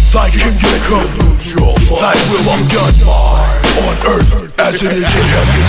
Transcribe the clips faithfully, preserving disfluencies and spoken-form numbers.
Thy kingdom come, thy will be done on earth as it is in heaven.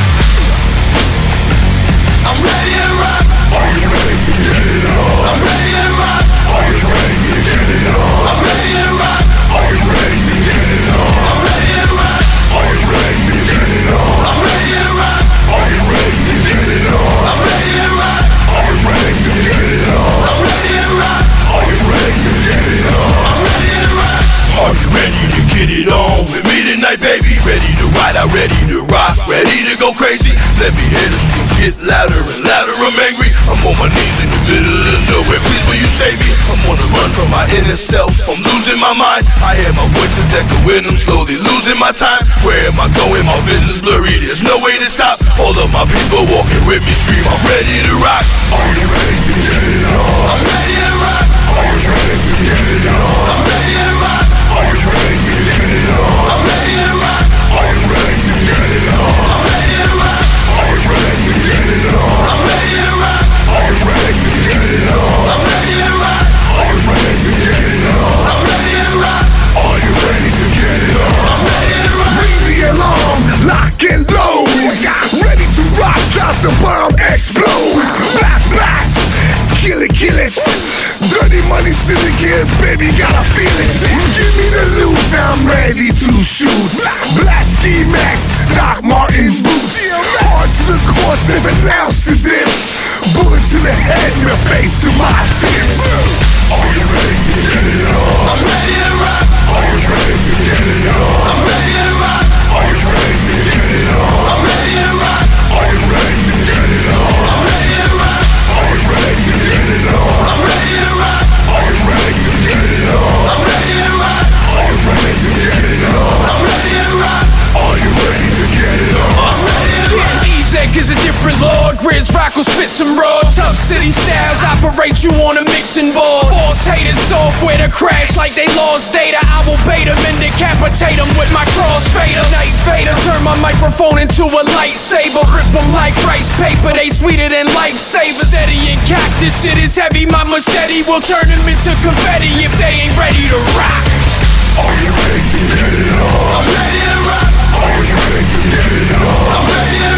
I'm ready to rock. Are you ready to get it on? I'm ready to rock. Are you ready to get it on? I'm ready to rock. Are you ready to get it on? I'm ready to rock. Are you ready to get it on? I'm ready to rock. Are you ready to get it on? I'm ready to rock. Are you ready to get it on? I'm ready to rock. Are you ready to get it on? I'm ready to rock. Are you ready to get it on with me tonight, baby? Ready to ride out, ready to rock, ready to go crazy. Let me hear the screams get louder and louder. I'm angry. I'm on my knees in the middle of nowhere. Please, will you save me? I'm on the run from my inner self. I'm losing my mind. I hear my voices echoing. I'm slowly losing my time. Where am I going? My vision's blurry. There's no way to stop. All of my people walking with me scream, I'm ready to rock. Are you ready to get it on? I'm ready to rock. Are you ready to get it on? I'm ready to rock. Are you ready to get it on? I'm ready to rock. Are you ready to get it on? I'm ready to rock. Are you ready to get it on? I'm ready to rock. Are you ready to get it on? I'm ready to rock. Are you ready to get it on? I'm ready to rock. Are you ready to get it on? I'm ready to rock. Ring the alarm, lock and load. Ready to rock, drop the bomb, explode. Blast, blast, kill it, kill it. Dirty money syndicate, baby, gotta feel it. Give me the loot, I'm ready to shoot. Blast ski mask, Doc Martin boots. Hard to the course, never announced to this. Bullet to the head, your face to my fist. Are you ready to get it on? I'm ready to rock. Are you ready to get it on? I'm ready to rock. Are you ready to get it on? I'm ready to rock. Are you ready to get it on? I'm ready to rock. Are you ready to get it on? I'm ready to rock. Are you ready to get it on? I'm ready to rock. Are you ready to get it on? I'm ready to rock. Are you ready to get it on? I'm ready to rock. E-Zek is a different lord. Grizz Rock will spit some raw. Tough city styles operate you on a mixing board. Force haters software to crash like they lost data. I will bait them and decapitate them with my crossfader. Night Vader, turn my microphone into a lightsaber. Rip them like rice paper, they sweeter than lifesavers. Steady and cock, this shit is heavy. My machete will turn them into confetti if they ain't ready to rock. Are you ready to get it on? I'm ready to rock. Are you ready to get it on? I'm ready to